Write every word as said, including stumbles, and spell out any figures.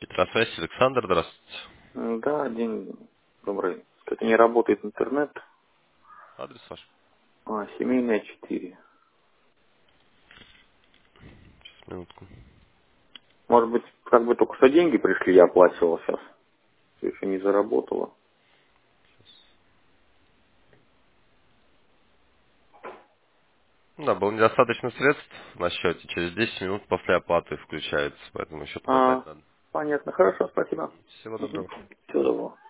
Петросвязь, Александр, здравствуйте. М, Да, день добрый. Как не работает интернет, Адрес ваш? а, семейная четыре. Сейчас, минутку. Может быть, как бы только что деньги пришли, я оплачивал сейчас. Еще не заработало. Ну Да, было недостаточно средств на счете. Через десять минут после оплаты включается, поэтому счет А, продлять надо. понятно. Хорошо, спасибо. Всего Угу. доброго. Всего доброго.